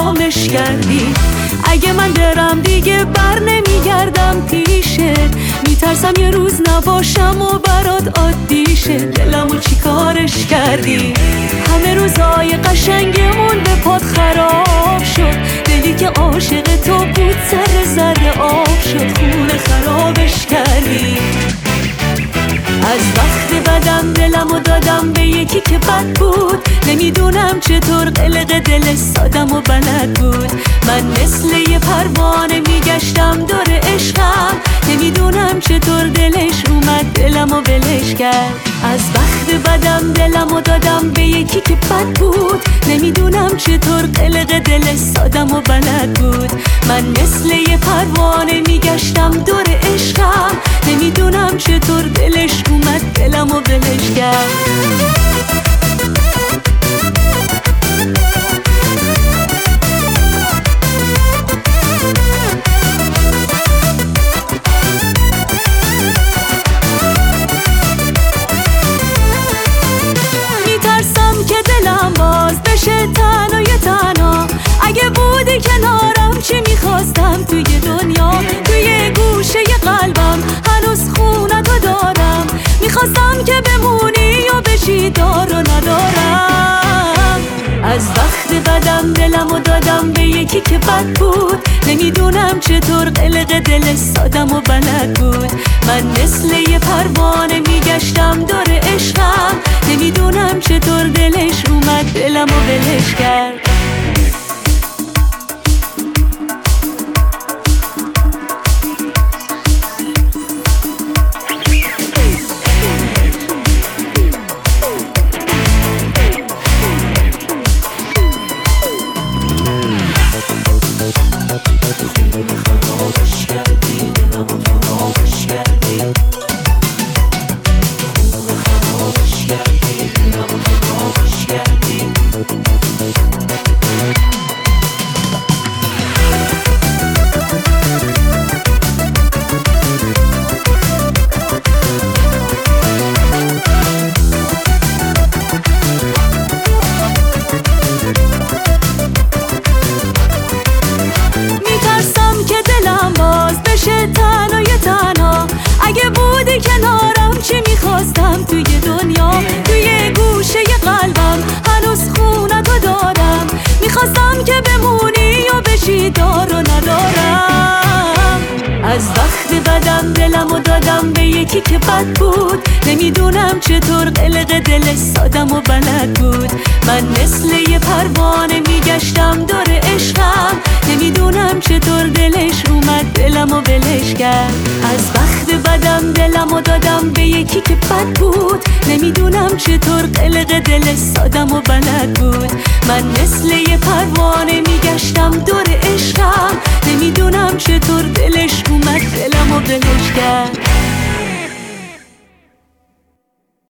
خرابش کردی. اگه من برم دیگه بر نمیگردم پیشت، میترسم یه روز نباشم و برات عادی شه. دلمو چی کارش کردی؟ همه روزای قشنگمون به پات خراب شد. دلی که عاشق تو بود سر زرد آب شد. خونه خرابش کردی. از وقت بدم دلمو دادم به یکی که بد بود. نمیدونم چطور قلق دل سادم و بلد بود. من مثل یه پروانه میگشتم دور عشقم. نمیدونم چطور دلش اومد دلمو ولش کرد. از وقت بدم دلمو دادم به یکی که بد بود. نمیدونم چطور قلق دل سادم و بلد بود. من مثل یه پروانه میگشتم دور عشقم. نمیدونم چطور دلش اومد دلمو ولش کرد. اگه بودی کنارم چی میخواستم توی دنیا. توی گوشه قلبم هنوز خونتو دارم. میخواستم که بمونی و بشی دار و ندارم. از وقت بدم دلمو دادم به یکی که بد بود. نمیدونم چطور قلق دل سادم و بلد بود. من مثل یه پروانه میگشتم دور عشقم. نمیدونم چطور دلش اومد دلمو ولش کرد. اگه بودی کنارم چی میخواستم توی دنیا. توی گوشه قلبم هنوز خونتو دارم. میخواستم که بمونی و بشی دار و ندارم. از وقت بدم دلمو دادم به یکی که بد بود. نمیدونم چطور قلق دل سادم و بلد بود. من مثل یه پروانه میگشتم دور عشقم. نمیدونم چطور دلش اومد دلمو ولش کرد. از وقت بدم دلمو دادم به یکی که بد بود. نمیدونم چطور قلق دل سادم و بلد بود. من مثل یه پروانه میگشتم دور عشقم. نمیدونم چطور دلش اومد دلمو ولش کرد.